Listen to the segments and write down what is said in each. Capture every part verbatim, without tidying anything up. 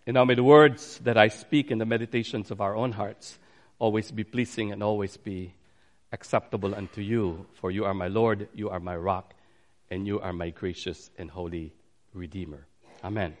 And now may the words that I speak and the meditations of our own hearts always be pleasing and always be acceptable unto you. For you are my Lord, you are my rock, and you are my gracious and holy Redeemer. Amen.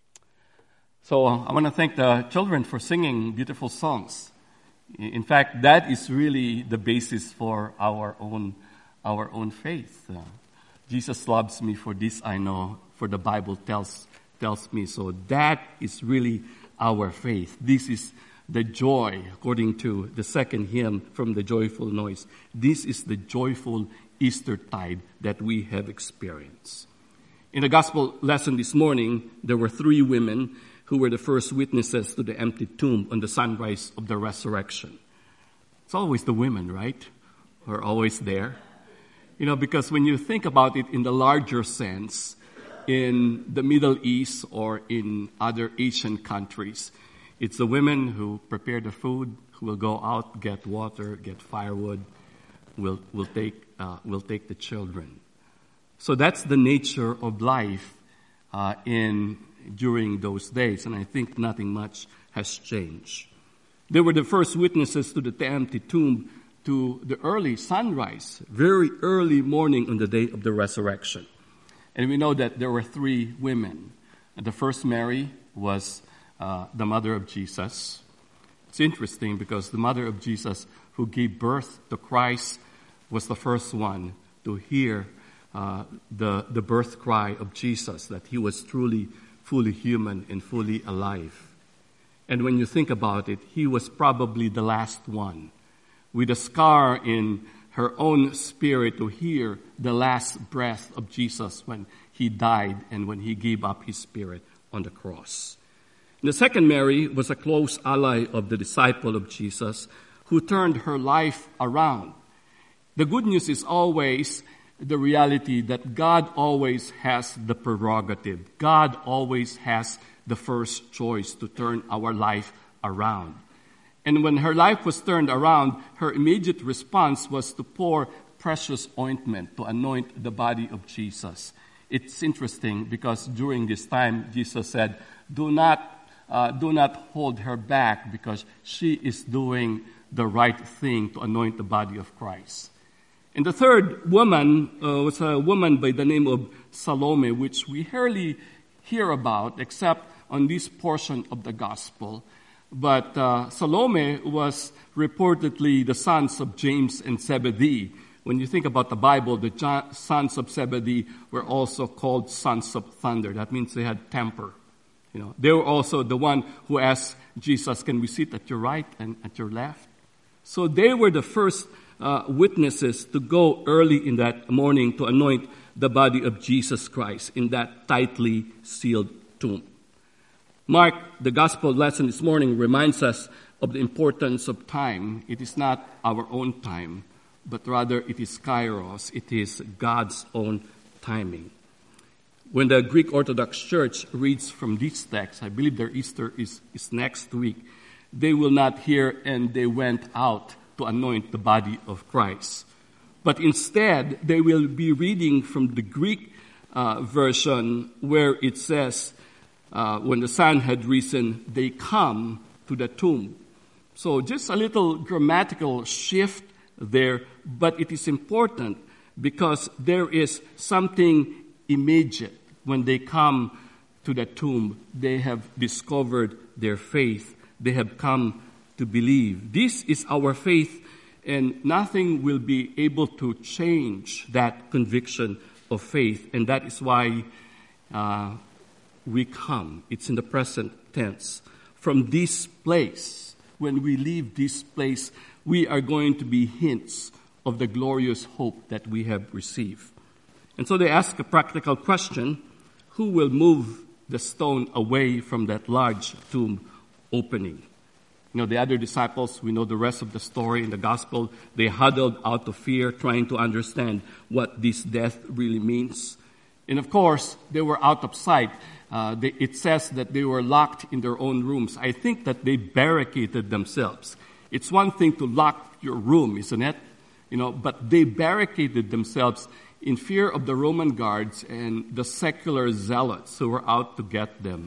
So I want to thank the children for singing beautiful songs. In fact, that is really the basis for our own our own faith. Uh, Jesus loves me, for this I know, for the Bible tells tells me so. That is really our faith. This is the joy, according to the second hymn from the Joyful Noise. This is the joyful Eastertide that we have experienced. In the gospel lesson this morning, there were three women who were the first witnesses to the empty tomb on the sunrise of the resurrection. It's always the women, right? Who are always there. You know, because when you think about it in the larger sense, in the Middle East or in other Asian countries, it's the women who prepare the food, who will go out, get water, get firewood, will will take uh, will take the children. So that's the nature of life uh, in during those days, and I think nothing much has changed. They were the first witnesses to the empty tomb, to the early sunrise, very early morning on the day of the resurrection. And we know that there were three women. The first, Mary, was uh, the mother of Jesus. It's interesting because the mother of Jesus, who gave birth to Christ, was the first one to hear uh, the, the birth cry of Jesus, that he was truly fully human and fully alive. And when you think about it, he was probably the last one with a scar in her own spirit to hear the last breath of Jesus when he died and when he gave up his spirit on the cross. And the second Mary was a close ally of the disciple of Jesus who turned her life around. The good news is always the reality that God always has the prerogative. God always has the first choice to turn our life around. And when her life was turned around, her immediate response was to pour precious ointment to anoint the body of Jesus. It's interesting because during this time, Jesus said, do not, uh, do not hold her back because she is doing the right thing to anoint the body of Christ. And the third woman uh, was a woman by the name of Salome, which we rarely hear about except on this portion of the gospel. But uh, Salome was reportedly the sons of James and Zebedee. When you think about the Bible, the jo- sons of Zebedee were also called sons of thunder. That means they had temper. You know, they were also the one who asked Jesus, "Can we sit at your right and at your left?" So they were the first uh, witnesses to go early in that morning to anoint the body of Jesus Christ in that tightly sealed tomb. Mark, the gospel lesson this morning, reminds us of the importance of time. It is not our own time, but rather it is kairos. It is God's own timing. When the Greek Orthodox Church reads from these texts, I believe their Easter is, is next week, they will not hear, "and they went out to anoint the body of Christ." But instead, they will be reading from the Greek uh, version where it says, Uh, when the sun had risen, they come to the tomb. So just a little grammatical shift there, but it is important because there is something immediate. When they come to the tomb, they have discovered their faith. They have come to believe. This is our faith, and nothing will be able to change that conviction of faith. And that is why uh, we come. It's in the present tense. From this place, when we leave this place, we are going to be hints of the glorious hope that we have received. And so they ask a practical question: who will move the stone away from that large tomb opening? You know, the other disciples, we know the rest of the story in the gospel, they huddled out of fear, trying to understand what this death really means. And of course, they were out of sight. Uh, they, it says that they were locked in their own rooms. I think that they barricaded themselves. It's one thing to lock your room, isn't it? You know, but they barricaded themselves in fear of the Roman guards and the secular zealots who were out to get them.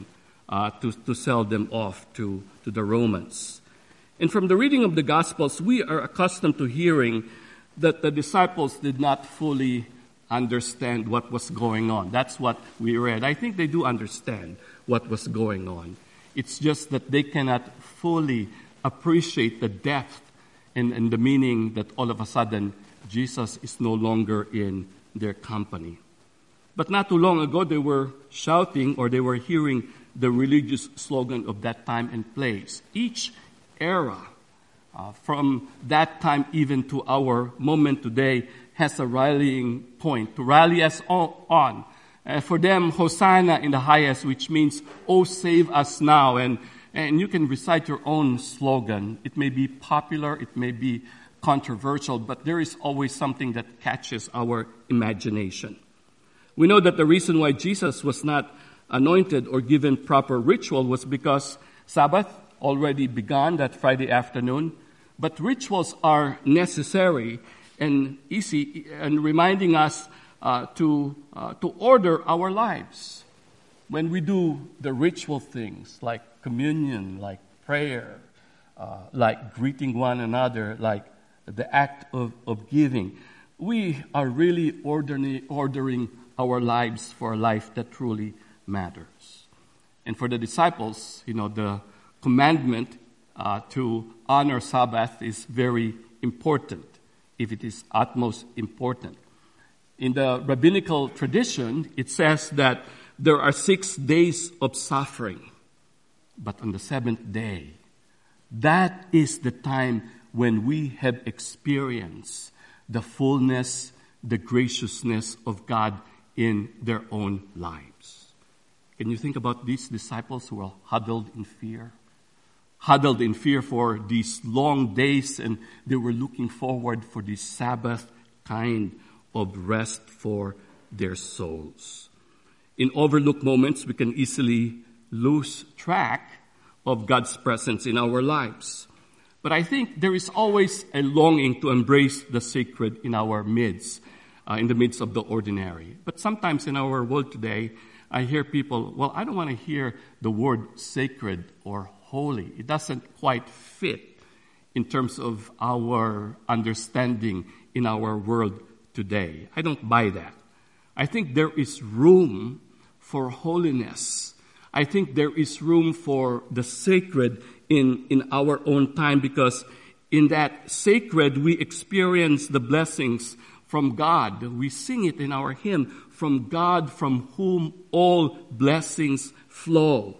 uh, to, to sell them off to, to the Romans. And from the reading of the Gospels, we are accustomed to hearing that the disciples did not fully understand what was going on. That's what we read. I think they do understand what was going on. It's just that they cannot fully appreciate the depth and, and the meaning that all of a sudden Jesus is no longer in their company. But not too long ago, they were shouting or they were hearing the religious slogan of that time and place. Each era, uh, from that time even to our moment today, has a rallying point to rally us all on. Uh, for them, Hosanna in the highest, which means, oh, save us now. And, and you can recite your own slogan. It may be popular, it may be controversial, but there is always something that catches our imagination. We know that the reason why Jesus was not anointed or given proper ritual was because Sabbath already began that Friday afternoon. But rituals are necessary and easy and reminding us uh, to uh, to order our lives. When we do the ritual things like communion, like prayer, uh, like greeting one another, like the act of, of giving, we are really ordering, ordering our lives for a life that truly matters. And for the disciples, you know, the commandment uh, to honor Sabbath is very important, if it is utmost important. In the rabbinical tradition, it says that there are six days of suffering, but on the seventh day, that is the time when we have experienced the fullness, the graciousness of God in their own lives. Can you think about these disciples who are huddled in fear? Huddled in fear for these long days, and they were looking forward for this Sabbath kind of rest for their souls. In overlooked moments, we can easily lose track of God's presence in our lives. But I think there is always a longing to embrace the sacred in our midst, uh, in the midst of the ordinary. But sometimes in our world today, I hear people, well, I don't want to hear the word sacred or holy. It doesn't quite fit in terms of our understanding in our world today. I don't buy that. I think there is room for holiness. I think there is room for the sacred in, in our own time, because in that sacred we experience the blessings from God. We sing it in our hymn, from God from whom all blessings flow.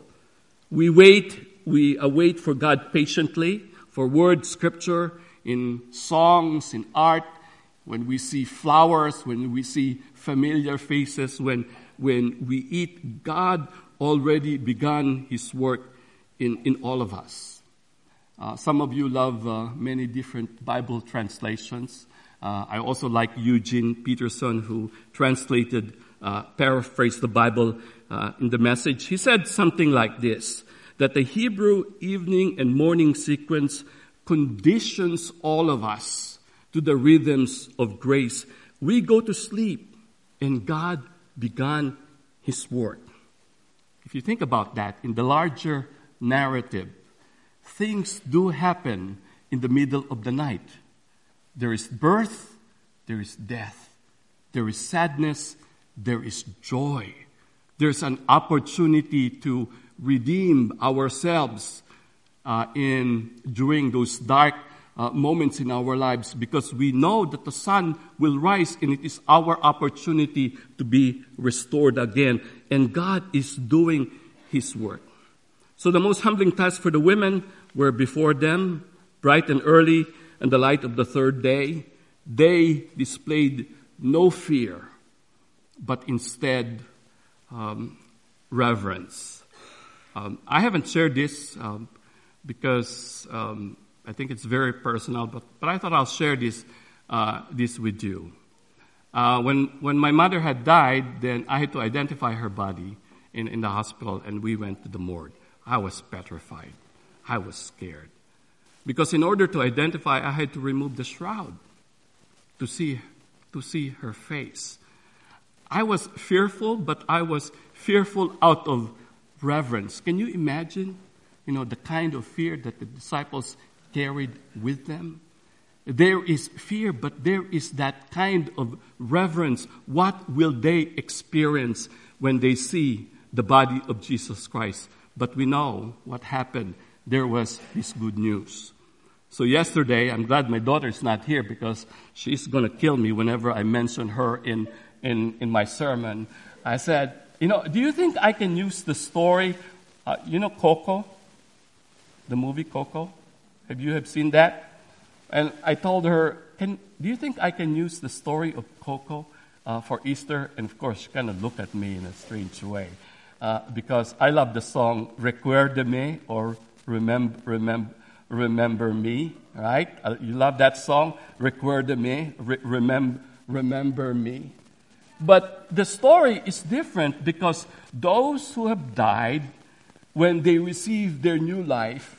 We wait, we await for God patiently, for word, scripture, in songs, in art, when we see flowers, when we see familiar faces, when, when we eat. God already begun His work in, in all of us. Uh, some of you love uh, many different Bible translations. Uh, I also like Eugene Peterson, who translated, uh, paraphrased the Bible uh, in the Message. He said something like this, that the Hebrew evening and morning sequence conditions all of us to the rhythms of grace. We go to sleep, and God began His work. If you think about that, in the larger narrative, things do happen in the middle of the night. There is birth, there is death, there is sadness, there is joy. There's an opportunity to redeem ourselves uh, in during those dark uh, moments in our lives, because we know that the sun will rise and it is our opportunity to be restored again. And God is doing His work. So the most humbling task for the women were before them, bright and early, and the light of the third day. They displayed no fear, but instead um, reverence. Um, I haven't shared this um, because um, I think it's very personal, but, but I thought I'll share this uh, this with you. Uh, when when my mother had died, then I had to identify her body in, in the hospital, and we went to the morgue. I was petrified. I was scared. Because in order to identify, I had to remove the shroud to see to see her face. I was fearful, but I was fearful out of reverence. Can you imagine, you know, the kind of fear that the disciples carried with them? There is fear, but there is that kind of reverence. What will they experience when they see the body of Jesus Christ? But we know what happened. There was this good news. So yesterday, I'm glad my daughter is not here because she's going to kill me whenever I mention her in, in, in my sermon. I said, you know, do you think I can use the story, uh, you know Coco? The movie Coco? Have you have seen that? And I told her, "Can do you think I can use the story of Coco uh, for Easter?" And of course, she kind of looked at me in a strange way uh, because I love the song "Recuérdame" or "Remember, Remember, Remember Me." Right? Uh, you love that song, "Recuérdame," re- remember, remember me. But the story is different because those who have died, when they receive their new life,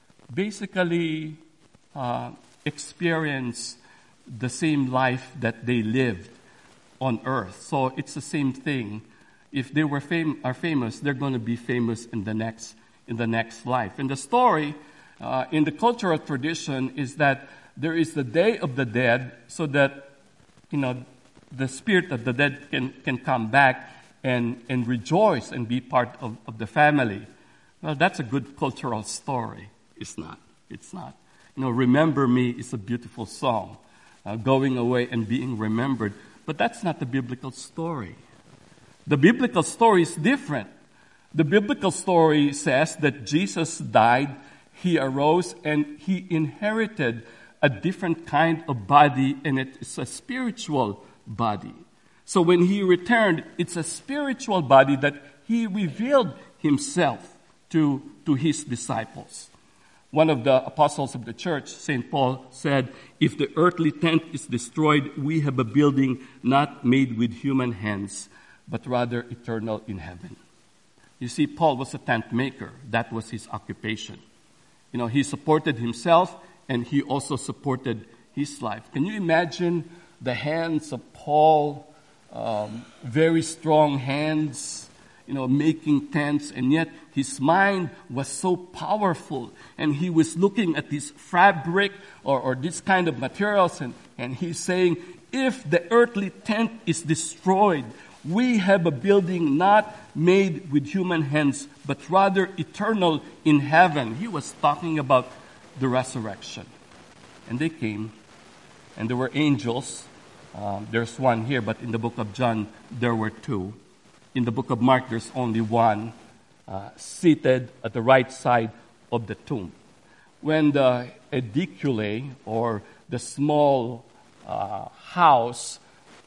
basically uh, experience the same life that they lived on earth. So it's the same thing. If they were fam- are famous, they're going to be famous in the next in the next life. And the story uh, in the cultural tradition is that there is the Day of the Dead, so that you know the spirit of the dead can can come back and and rejoice and be part of, of the family. Well, that's a good cultural story. It's not. It's not. You know, "Remember Me" is a beautiful song, uh, going away and being remembered. But that's not the biblical story. The biblical story is different. The biblical story says that Jesus died, he arose, and he inherited a different kind of body, and it's a spiritual body. So when he returned, it's a spiritual body that he revealed himself to, to his disciples. One of the apostles of the church, Saint Paul, said, "If the earthly tent is destroyed, we have a building not made with human hands, but rather eternal in heaven." You see, Paul was a tent maker. That was his occupation. You know, he supported himself and he also supported his life. Can you imagine the hands of Paul, um, very strong hands, you know, making tents, and yet his mind was so powerful, and he was looking at this fabric or, or this kind of materials, and, and he's saying, if the earthly tent is destroyed, we have a building not made with human hands, but rather eternal in heaven. He was talking about the resurrection. And they came, and there were angels. Um, there's one here, but in the book of John, there were two. In the book of Mark, there's only one uh, seated at the right side of the tomb. When the edicule, or the small uh, house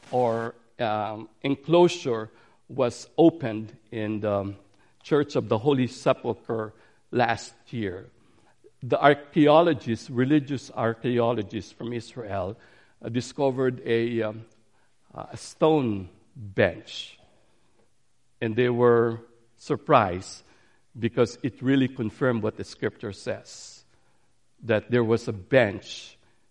or um, enclosure, was opened in the Church of the Holy Sepulchre last year, the archaeologists, religious archaeologists from Israel, uh, discovered a, um, a stone bench. And they were surprised because it really confirmed what the scripture says, that there was a bench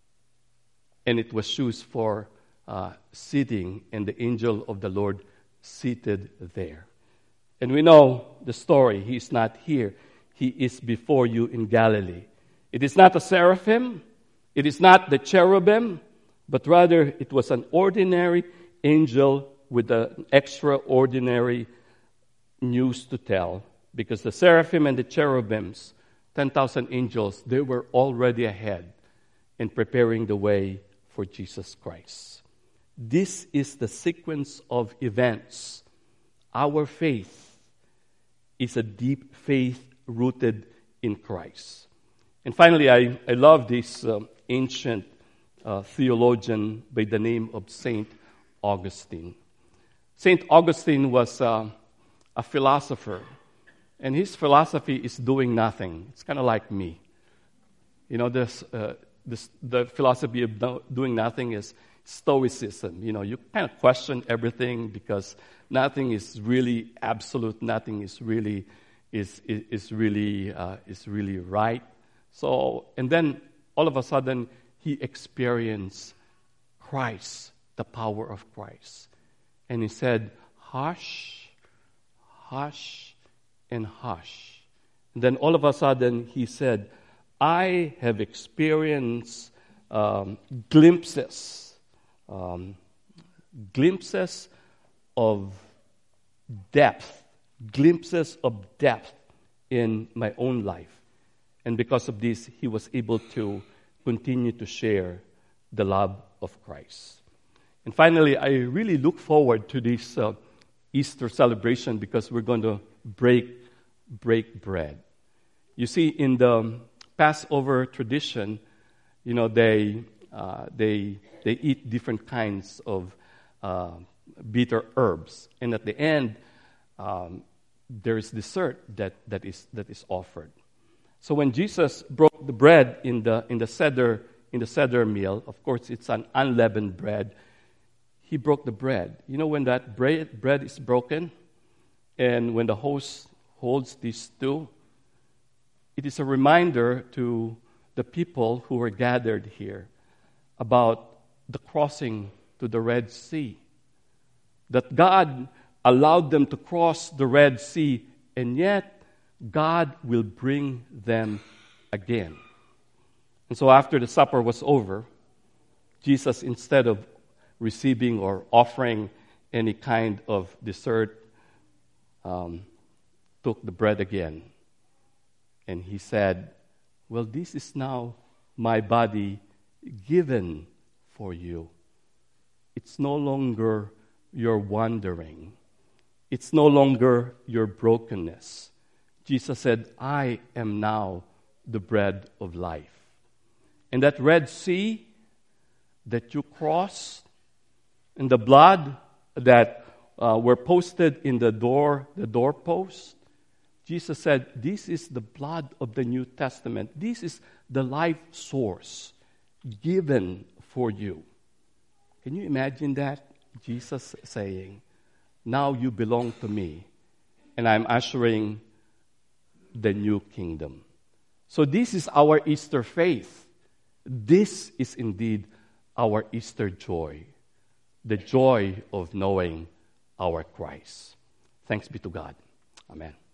and it was used for uh, sitting, and the angel of the Lord seated there. And we know the story. He is not here. He is before you in Galilee. It is not a seraphim. It is not the cherubim, but rather it was an ordinary angel with an extraordinary news to tell, because the seraphim and the cherubims, ten thousand angels, they were already ahead in preparing the way for Jesus Christ. This is the sequence of events. Our faith is a deep faith rooted in Christ. And finally, I, I love this um, ancient uh, theologian by the name of Saint Augustine. Saint Augustine was uh, a philosopher, and his philosophy is doing nothing. It's kind of like me. You know, this, uh, this, the philosophy of no, doing nothing is Stoicism. You know, you kind of question everything because nothing is really absolute. Nothing is really is is, is really uh, is really right. So, and then all of a sudden, he experienced Christ, the power of Christ, and he said, "Hush, hush, and hush. And then all of a sudden, he said, I have experienced um, glimpses, um, glimpses of depth, glimpses of depth in my own life. And because of this, he was able to continue to share the love of Christ. And finally, I really look forward to this uh, Easter celebration because we're going to break break bread. You see, in the Passover tradition, you know, they uh, they they eat different kinds of uh, bitter herbs, and at the end, um, there is dessert that, that is that is offered. So when Jesus broke the bread in the in the Seder in the Seder meal, of course, it's an unleavened bread. He broke the bread. You know, when that bread bread is broken, and when the host holds these two, it is a reminder to the people who were gathered here about the crossing to the Red Sea. That God allowed them to cross the Red Sea, and yet God will bring them again. And so after the supper was over, Jesus, instead of receiving or offering any kind of dessert, um, took the bread again. And he said, well, this is now my body given for you. It's no longer your wandering. It's no longer your brokenness. Jesus said, I am now the bread of life. And that Red Sea that you crossed, and the blood that uh, were posted in the door, the doorpost, Jesus said, this is the blood of the New Testament. This is the life source given for you. Can you imagine that? Jesus saying, now you belong to me, and I'm ushering the new kingdom. So this is our Easter faith. This is indeed our Easter joy, the joy of knowing our Christ. Thanks be to God. Amen.